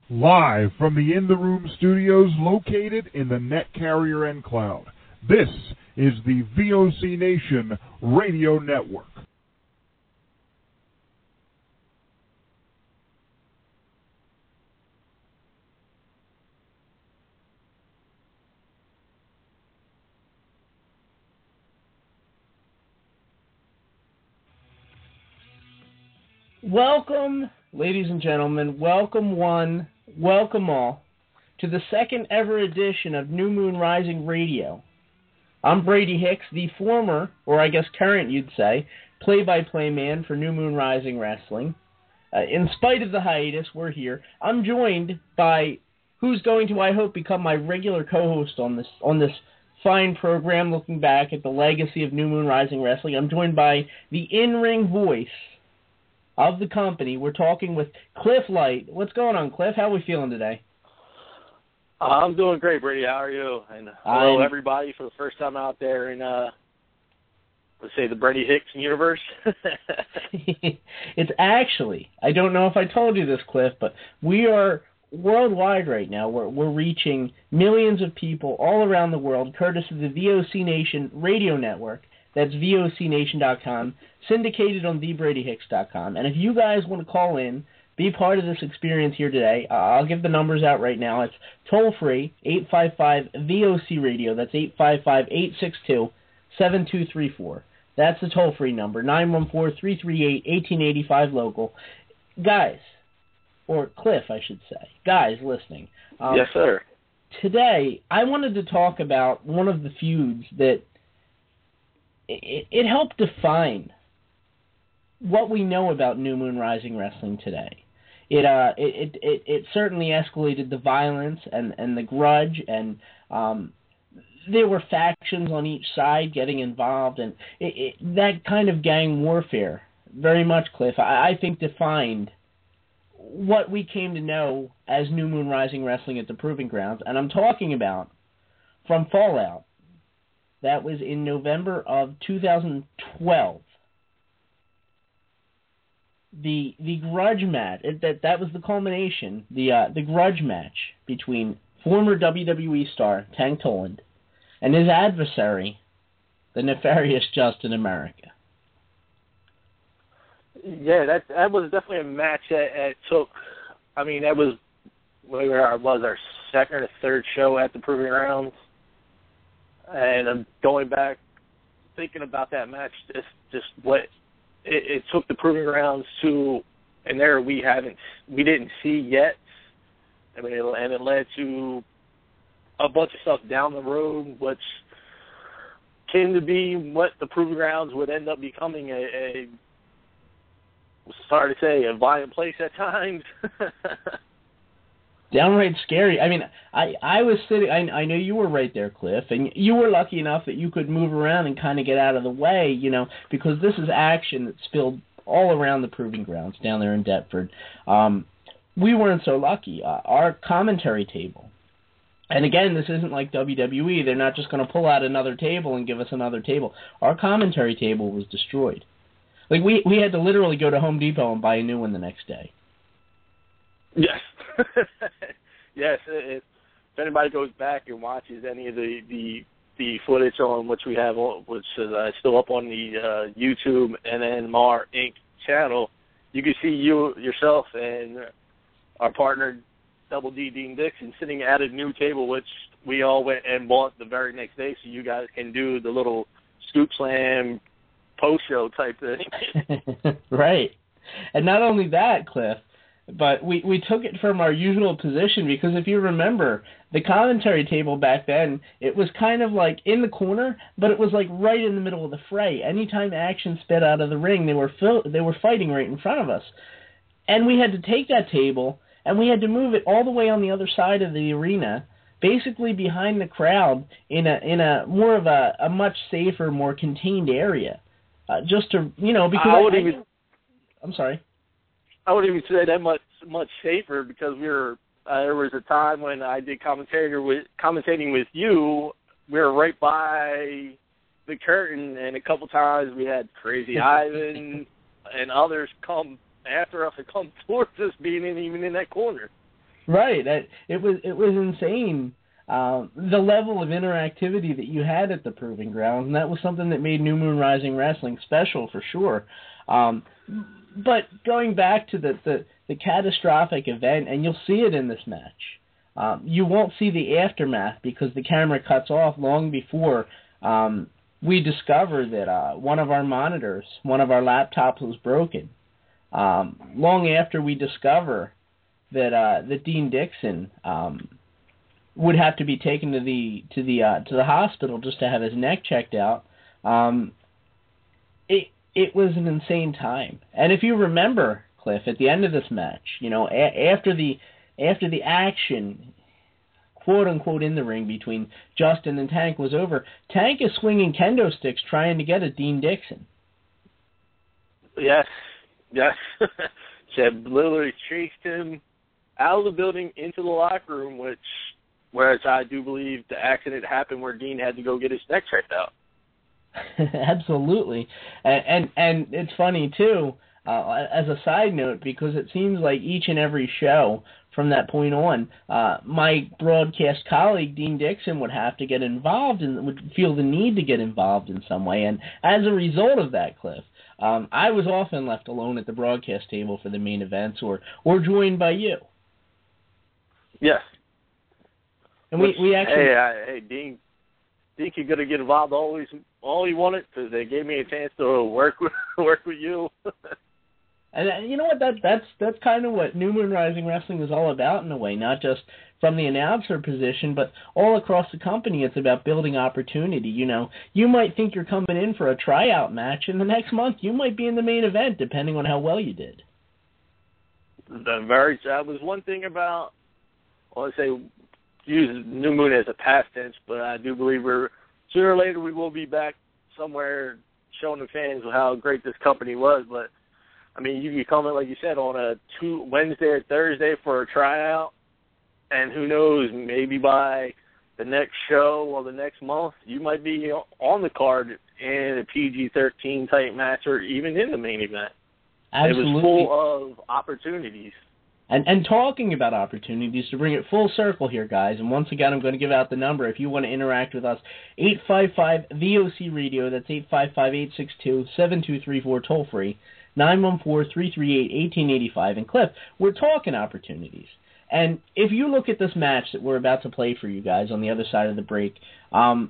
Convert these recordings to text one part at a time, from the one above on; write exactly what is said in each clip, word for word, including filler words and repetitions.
Live from the In the Room studios located in the Net Carrier and Cloud. This is the V O C Nation Radio Network. Welcome, ladies and gentlemen, welcome one, welcome all, to the second ever edition of New Moon Rising Radio. I'm Brady Hicks, the former, or I guess current you'd say, play-by-play man for New Moon Rising Wrestling. Uh, in spite of the hiatus, we're here. I'm joined by who's going to, I hope, become my regular co-host on this on this fine program, looking back at the legacy of New Moon Rising Wrestling. I'm joined by the in-ring voice of the company. We're talking with Cliff Light. What's going on, Cliff? How are we feeling today? I'm doing great, Brady. How are you? And hello, I'm... everybody, for the first time out there in, uh, let's say, the Brady Hicks universe. It's actually, I don't know if I told you this, Cliff, but we are worldwide right now. We're, we're reaching millions of people all around the world, courtesy of the V O C Nation Radio Network. That's V O C nation dot com, syndicated on the brady hicks dot com. And if you guys want to call in, be part of this experience here today, uh, I'll give the numbers out right now. It's toll-free, eight five five V O C radio. That's eight five five, eight six two, seven two three four. That's the toll-free number, nine one four, three three eight, one eight eight five local. Guys, or Cliff, I should say, guys listening. Um, yes, sir. Today, I wanted to talk about one of the feuds that It, it helped define what we know about New Moon Rising Wrestling today. It uh it it, it, it certainly escalated the violence and, and the grudge, and um, there were factions on each side getting involved, and it, it, that kind of gang warfare, very much, Cliff, I, I think defined what we came to know as New Moon Rising Wrestling at the Proving Grounds, and I'm talking about from Fallout. That was in November of two thousand twelve. The the grudge match, it, that that was the culmination, the uh, the grudge match between former W W E star Tank Toland and his adversary, the nefarious Justin America. Yeah, that that was definitely a match that, that took, I mean, that was, where was our second or third show at the Proving Grounds. And I'm going back, thinking about that match, just just what it, it took the Proving Grounds to, and there we haven't, we didn't see yet. I mean, it, and it led to a bunch of stuff down the road, which came to be what the Proving Grounds would end up becoming a, a sorry to say, a violent place at times. Downright scary. I mean, I, I was sitting, I, I know you were right there, Cliff, and you were lucky enough that you could move around and kind of get out of the way, you know, because this is action that spilled all around the Proving Grounds down there in Deptford. Um, we weren't so lucky. Uh, our commentary table, and again, this isn't like W W E. They're not just going to pull out another table and give us another table. Our commentary table was destroyed. Like, we, we had to literally go to Home Depot and buy a new one the next day. Yes. Yes, if, if anybody goes back and watches any of the, the, the footage on which we have, which is uh, still up on the uh, YouTube and then Mar Incorporated channel, you can see you yourself and our partner, Double D Dean Dixon, sitting at a new table, which we all went and bought the very next day, so you guys can do the little Scoop Slam post-show type thing. Right. And not only that, Cliff, but we, we took it from our usual position, because if you remember, the commentary table back then, it was kind of like in the corner, but it was like right in the middle of the fray. Anytime action sped out of the ring, they were fil- they were fighting right in front of us. And we had to take that table, and we had to move it all the way on the other side of the arena, basically behind the crowd in a in a more of a, a much safer, more contained area. Uh, just to, you know, because I I, would I, even, I'm sorry. I wouldn't even say that much much safer, because we were uh, there was a time when I did commentator with commentating with you. We were right by the curtain, and a couple times we had Crazy Ivan and others come after us and come towards us, being in, even in that corner. Right. It, it was it was insane. Um, the level of interactivity that you had at the Proving Grounds, and that was something that made New Moon Rising Wrestling special for sure. Um, but going back to the, the, the catastrophic event, and you'll see it in this match, um, you won't see the aftermath because the camera cuts off long before um, we discover that uh, one of our monitors, one of our laptops was broken. Um, long after we discover that uh, that Dean Dixon um, would have to be taken to the to the uh, to the hospital just to have his neck checked out. Um, it it was an insane time, and if you remember, Cliff, at the end of this match, you know, a- after the after the action, quote unquote, in the ring between Justin and Tank was over, Tank is swinging kendo sticks trying to get at Dean Dixon. Yes, yes. She had literally chased him out of the building into the locker room, which. Whereas I do believe the accident happened where Dean had to go get his neck checked out. Absolutely. And, and and it's funny, too, uh, as a side note, because it seems like each and every show from that point on, uh, my broadcast colleague, Dean Dixon, would have to get involved and would feel the need to get involved in some way. And as a result of that, Cliff, um, I was often left alone at the broadcast table for the main events or, or joined by you. Yes. And we, we actually... Hey, I, hey, Dean, Dean could get involved always all he wanted because they gave me a chance to work with work with you. And uh, you know what? That that's that's kind of what New Moon Rising Wrestling is all about in a way. Not just from the announcer position, but all across the company. It's about building opportunity. You know, you might think you're coming in for a tryout match, and the next month you might be in the main event, depending on how well you did. The very that was one thing about. Well, I say. Use New Moon as a past tense, but I do believe we're sooner or later we will be back somewhere showing the fans how great this company was. But I mean, you could come in, like you said, on a two, Wednesday or Thursday for a tryout, and who knows, maybe by the next show or the next month, you might be on the card in a P G thirteen type match or even in the main event. Absolutely. It was full of opportunities. And and talking about opportunities, to bring it full circle here, guys, and once again, I'm going to give out the number if you want to interact with us, eight five five V O C Radio, that's eight five five, eight six two, seven two three four, toll free, nine one four, three three eight, one eight eight five, and Cliff, we're talking opportunities. And if you look at this match that we're about to play for you guys on the other side of the break, um,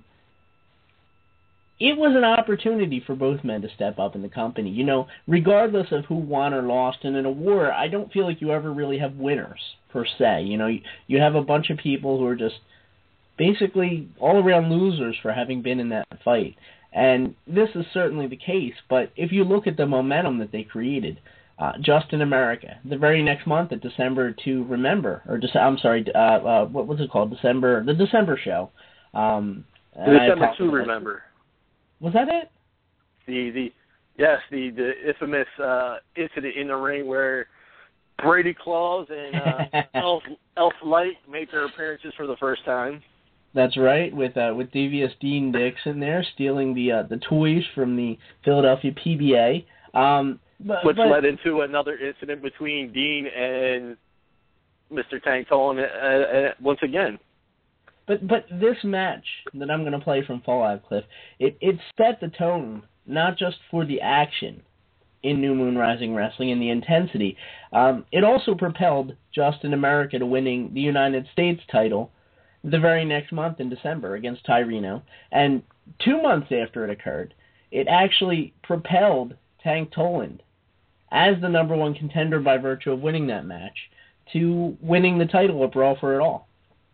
it was an opportunity for both men to step up in the company. You know, regardless of who won or lost, and in a war, I don't feel like you ever really have winners, per se. You know, you, you have a bunch of people who are just basically all-around losers for having been in that fight. And this is certainly the case, but if you look at the momentum that they created, uh, Just in America, the very next month at December to Remember, or Dece- I'm sorry, uh, uh, what was it called? December, the December show. Um, December to Remember. Was that it? The the yes the the infamous uh, incident in the ring where Brady Claus and uh, Elf Elf Light made their appearances for the first time. That's right, with uh, with devious Dean Dixon there stealing the uh, the toys from the Philadelphia P B A, um, but, which but, led into another incident between Dean and Mister Tank Tolan uh, uh, once again. But but this match that I'm going to play from Fallout, Cliff, it, it set the tone, not just for the action in New Moon Rising Wrestling and the intensity. Um, it also propelled Just in America to winning the United States title the very next month in December against Ty Reno. And two months after it occurred, it actually propelled Tank Toland as the number one contender by virtue of winning that match to winning the title at Brawl for It All.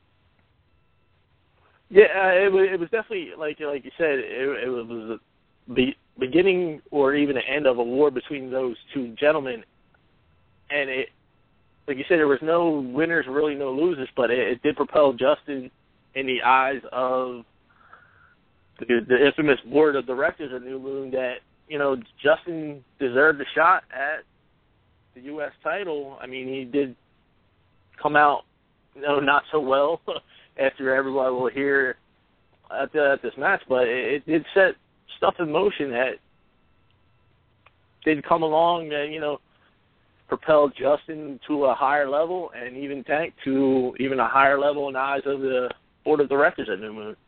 Yeah, uh, it, was, it was definitely, like like you said, it, it was the be, beginning or even the end of a war between those two gentlemen. And it, like you said, there was no winners, really no losers, but it, it did propel Justin in the eyes of the, the infamous board of directors of New Moon that, you know, Justin deserved a shot at the U S title. I mean, he did come out, you know, not so well after everybody will hear at, the, at this match, but it, it did set stuff in motion that did come along that, you know, propelled Justin to a higher level, and even Tank to even a higher level in the eyes of the board of directors at New Moon.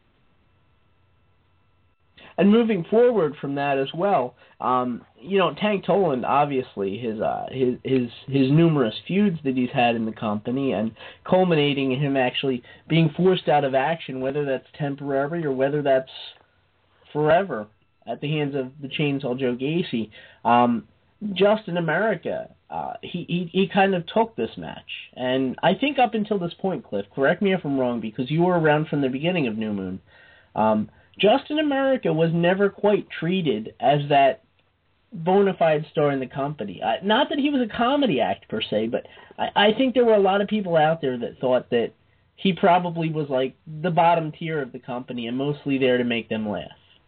And moving forward from that as well, um, you know, Tank Toland, obviously, his, uh, his his his numerous feuds that he's had in the company, and culminating in him actually being forced out of action, whether that's temporary or whether that's forever, at the hands of the Chainsaw Joe Gacy. Um, Justin America, uh, he, he he kind of took this match, and I think up until this point, Cliff, correct me if I'm wrong, because you were around from the beginning of New Moon. Um, Justin America was never quite treated as that bona fide star in the company. Uh, not that he was a comedy act per se, but I, I think there were a lot of people out there that thought that he probably was like the bottom tier of the company and mostly there to make them laugh.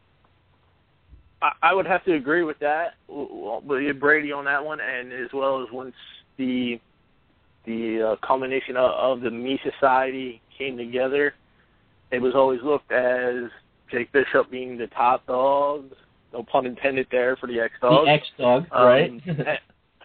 I, I would have to agree with that, with Brady on that one, and as well as once the the uh, culmination of, of the Me Society came together, it was always looked as Jake Bishop being the top dog, no pun intended there for the X-Dog. The X-Dog, um, right. and,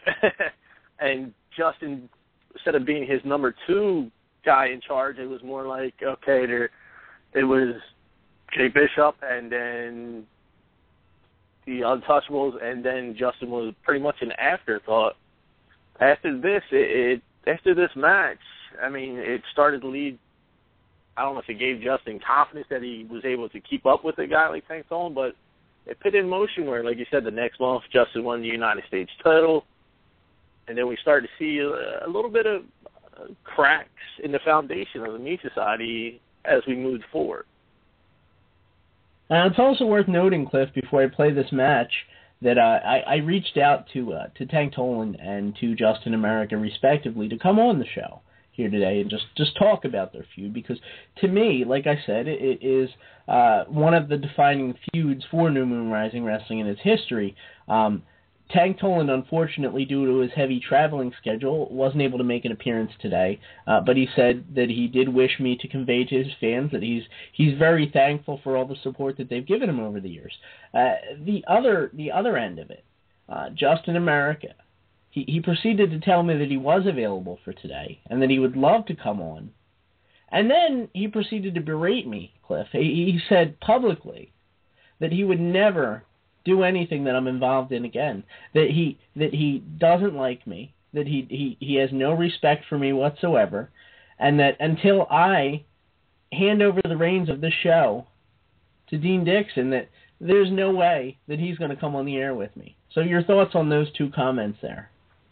and Justin, instead of being his number two guy in charge, it was more like, okay, there, it was Jake Bishop and then the Untouchables, and then Justin was pretty much an afterthought. After this, it, it after this match, I mean, it started to lead. I don't know if it gave Justin confidence that he was able to keep up with a guy like Tank Toland, but it put in motion where, like you said, the next month Justin won the United States title, and then we started to see a, a little bit of uh, cracks in the foundation of the Me Society as we moved forward. And it's also worth noting, Cliff, before I play this match, that uh, I, I reached out to uh, to Tank Toland and to Justin America, respectively, to come on the show here today and just, just talk about their feud, because to me, like I said, it, it is uh, one of the defining feuds for New Moon Rising Wrestling in its history. Um, Tank Toland, unfortunately, due to his heavy traveling schedule, wasn't able to make an appearance today, uh, but he said that he did wish me to convey to his fans that he's he's very thankful for all the support that they've given him over the years. Uh, the other the other end of it, uh, Justin America, He, he proceeded to tell me that he was available for today and that he would love to come on. And then he proceeded to berate me, Cliff. He, he said publicly that he would never do anything that I'm involved in again, that he that he doesn't like me, that he, he, he has no respect for me whatsoever, and that until I hand over the reins of this show to Dean Dixon, that there's no way that he's going to come on the air with me. So your thoughts on those two comments there?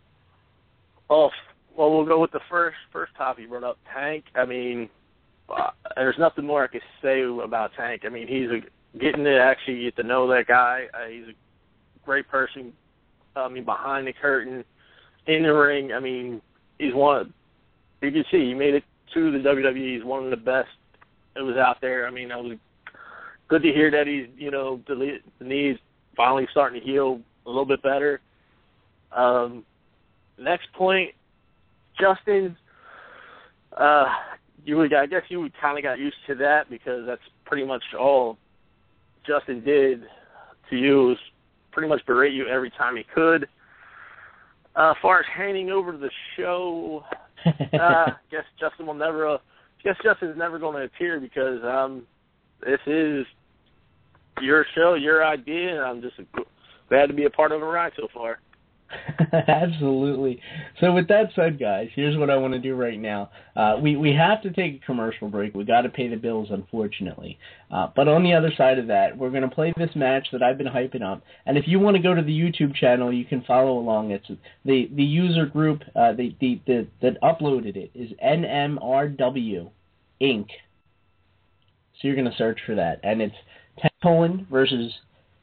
Oh, well, we'll go with the first first topic you brought up, Tank. I mean, uh, there's nothing more I can say about Tank. I mean, he's a, getting to actually get to know that guy. Uh, he's a great person. I mean, behind the curtain, in the ring. I mean, he's one of, you can see, he made it to the W W E. He's one of the best that was out there. I mean, it was good to hear that he's, you know, the, the knees finally starting to heal a little bit better. Um, Next point, Justin, uh, you would, I guess you kind of got used to that because that's pretty much all Justin did to you, was pretty much berate you every time he could. Uh, as far as handing over the show, uh, I guess Justin will never, uh, I guess Justin's never going to appear because um, this is your show, your idea, and I'm just glad to be a part of a ride so far. Absolutely. So with that said, guys, here's what I want to do right now. Uh, we, we have to take a commercial break. We got to pay the bills, unfortunately. Uh, but on the other side of that, we're going to play this match that I've been hyping up. And if you want to go to the YouTube channel, you can follow along. It's the the user group uh, the, the, the that uploaded it is N M R W Incorporated. So you're going to search for that, and it's Tank Toland versus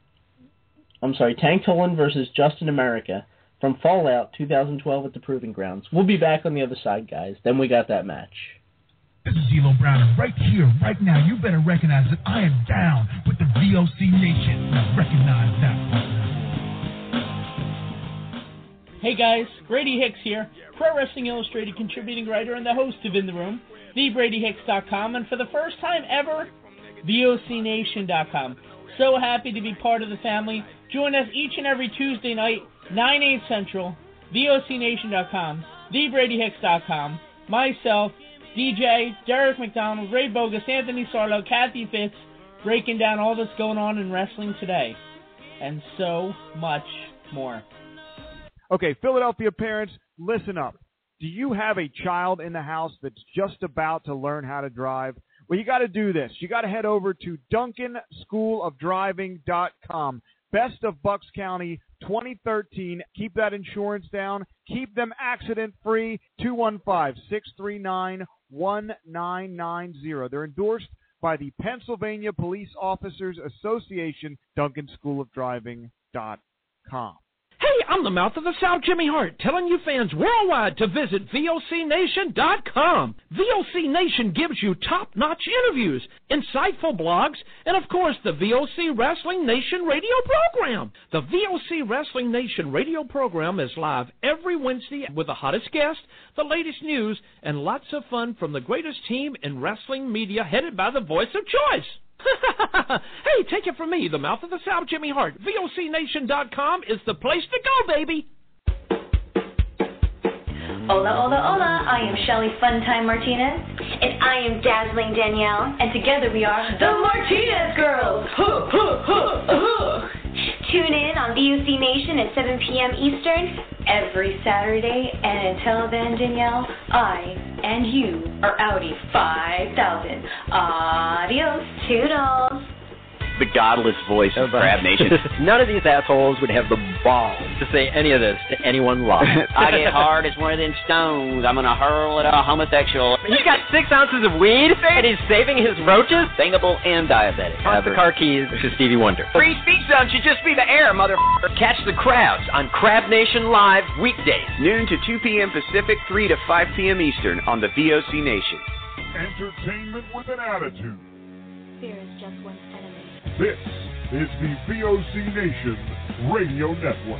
I'm sorry, Tank Toland versus Justin America from Fallout twenty twelve at the Proving Grounds. We'll be back on the other side, guys. Then we got that match. This is D'Lo Brown, and right here, right now, you better recognize that I am down with the V O C Nation. Now recognize that. Hey guys, Brady Hicks here, Pro Wrestling Illustrated contributing writer and the host of In the Room, the brady hicks dot com, and for the first time ever, V O C nation dot com. So happy to be part of the family. Join us each and every Tuesday night, nine, eight Central, V O C Nation dot com, The Brady Hicks dot com, myself, D J, Derek McDonald, Ray Bogus, Anthony Sarlo, Kathy Fitz, breaking down all that's going on in wrestling today. And so much more. Okay, Philadelphia parents, listen up. Do you have a child in the house that's just about to learn how to drive? Well, you got to do this. You got to head over to Duncan School of Driving dot com. Best of Bucks County twenty thirteen. Keep that insurance down. Keep them accident-free. two one five, six three nine, one nine nine zero. They're endorsed by the Pennsylvania Police Officers Association. Duncan School of Driving dot com. Hey, I'm the mouth of the South, Jimmy Hart, telling you fans worldwide to visit V O C Nation dot com. V O C Nation gives you top-notch interviews, insightful blogs, and, of course, the V O C Wrestling Nation radio program. The V O C Wrestling Nation radio program is live every Wednesday with the hottest guests, the latest news, and lots of fun from the greatest team in wrestling media headed by the voice of choice. Hey, take it from me, the mouth of the South, Jimmy Hart. V O C Nation dot com is the place to go, baby. Hola, hola, hola. I am Shelly Funtime Martinez. And I am Dazzling Danielle. And together we are the Martinez Girls. Huh, huh, huh, huh. Tune in on V O C Nation at seven p.m. Eastern every Saturday. And until then, Danielle, I and you are Audi five thousand. Adios, toodles. The godless voice of Crab Nation. None of these assholes would have the balls to say any of this to anyone live. I get hard as more than stones. I'm going to hurl at a homosexual. He's got six ounces of weed, and he's saving his roaches? Bangable and diabetic. Toss the car keys to Stevie Wonder. Free speech zone should just be the air, motherfucker. Catch the crowds on Crab Nation Live weekdays. Noon to two p.m. Pacific, three to five p.m. Eastern on the V O C Nation. Entertainment with an attitude. Fear is just one's enemy. This is the V O C Nation Radio Network.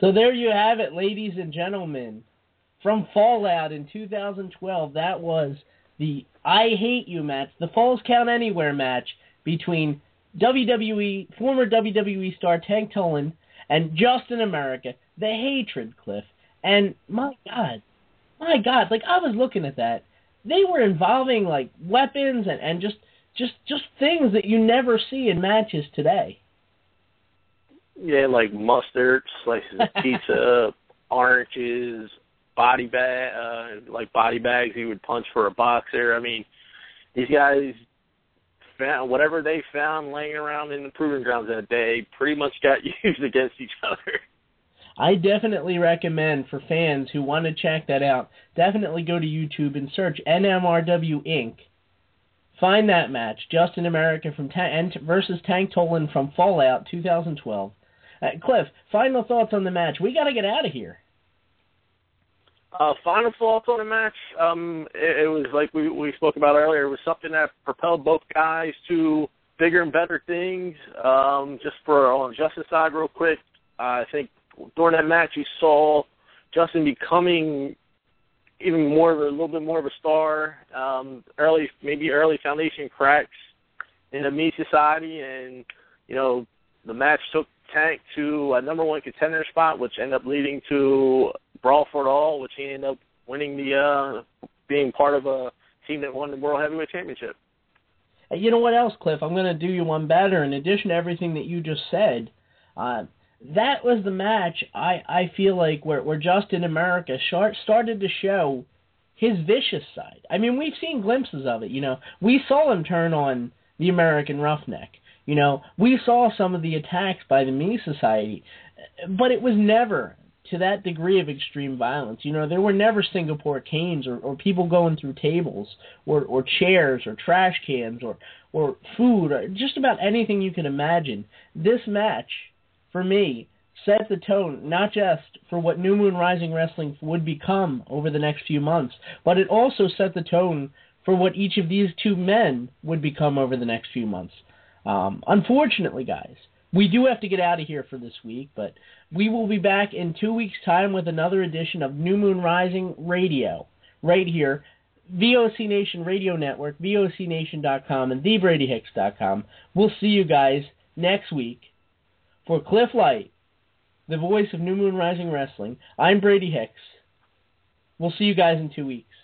So there you have it, ladies and gentlemen. From Fallout in two thousand twelve, that was the I Hate You match, the Falls Count Anywhere match between W W E, former W W E star Tank Tolan and Justin America, the Hatred Cliff. And my God, my God, like I was looking at that. They were involving like weapons and, and just, just, just things that you never see in matches today. Yeah, like mustard, slices of pizza, oranges, body bag, uh, like body bags he would punch for a boxer. I mean, these guys found whatever they found laying around in the proving grounds that day pretty much got used against each other. I definitely recommend for fans who want to check that out, definitely go to YouTube and search N M R W Incorporated. Find that match, Justin America from Ta- versus Tank Tolan from Fallout two thousand twelve. Uh, Cliff, final thoughts on the match. We got to get out of here. Uh, final thoughts on the match. Um, it, it was like we, we spoke about earlier. It was something that propelled both guys to bigger and better things. Um, just for on Justin's side, real quick, uh, I think during that match you saw Justin becoming even more of a, a little bit more of a star. Um, early, maybe early foundation cracks in the Meat Society, and you know the match took Tank to a number one contender spot, which ended up leading to Brawl for It All, which he ended up winning the, uh, being part of a team that won the World Heavyweight Championship. You know what else, Cliff? I'm going to do you one better. In addition to everything that you just said, uh, that was the match, I, I feel like, where, where Justin America short, started to show his vicious side. I mean, we've seen glimpses of it, you know. We saw him turn on the American Roughneck. You know, we saw some of the attacks by the Me Society, but it was never to that degree of extreme violence. You know, there were never Singapore canes or, or people going through tables or, or chairs or trash cans or, or food or just about anything you can imagine. This match, for me, set the tone not just for what New Moon Rising Wrestling would become over the next few months, but it also set the tone for what each of these two men would become over the next few months. Um, unfortunately, guys, we do have to get out of here for this week, but we will be back in two weeks' time with another edition of New Moon Rising Radio, right here, V O C Nation Radio Network, V O C Nation dot com, and The Brady Hicks dot com. We'll see you guys next week. For Cliff Light, the voice of New Moon Rising Wrestling, I'm Brady Hicks. We'll see you guys in two weeks.